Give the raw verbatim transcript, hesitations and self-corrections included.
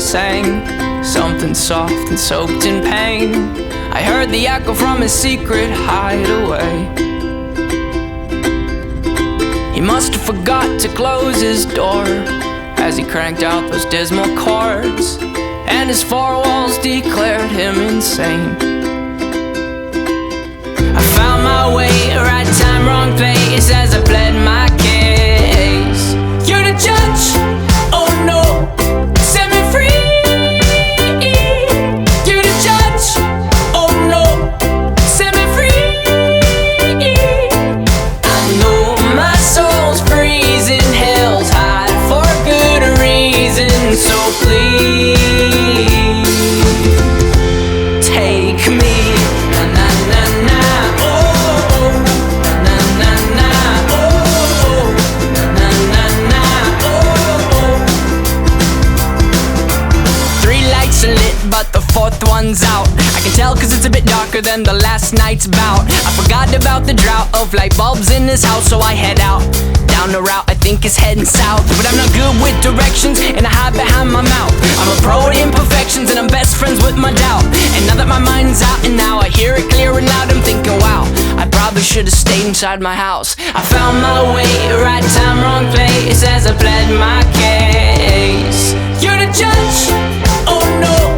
sang something soft and soaked in pain. I heard the echo from his secret hideaway. He must have forgot to close his door as he cranked out those dismal chords, and his four walls declared him insane. I found my way, right time, wrong place, as I pled my case. You're the judge, oh no, set me free. You're the judge, oh no, set me free. I know my soul's freezing, hell's hot for good reason, so please take me. Na na na na, oh, na na na, oh, na na na, oh. Three lights are lit, but the fourth one's out. I can tell cause it's a bit darker than the last night's bout. I forgot about the drought of light bulbs in this house, so I head out down the route I think is heading south. But I'm not good with directions, and I hide behind my mouth. I'm a pro at imperfections, and I'm best friends with my doubt. And now that my mind's out, and now I hear it clear and loud, I'm thinking, wow, I probably should have stayed inside my house. I found my way, right time, wrong place, as I pled my case. You're the judge, oh no,